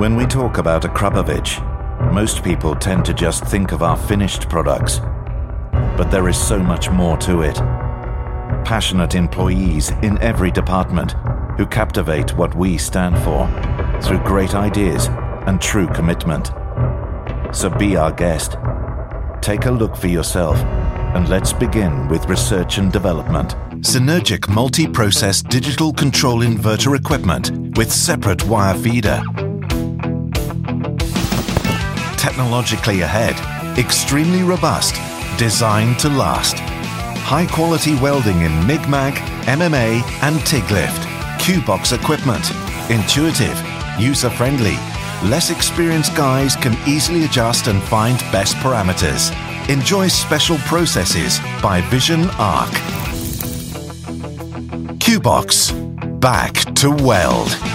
When we talk about Akrapovic, most people tend to just think of our finished products. But there is so much more to it. Passionate employees in every department who captivate what we stand for through great ideas and true commitment. So be our guest. Take a look for yourself, and let's begin with research and development. Synergic multi-process digital control inverter equipment with separate wire feeder. Technologically ahead, extremely robust, designed to last. High-quality welding in MIG-MAG, MMA and TIG lift. Q-Box equipment. Intuitive, user-friendly. Less experienced guys can easily adjust and find best parameters. Enjoy special processes by Vision Arc. Q-Box. Back to weld.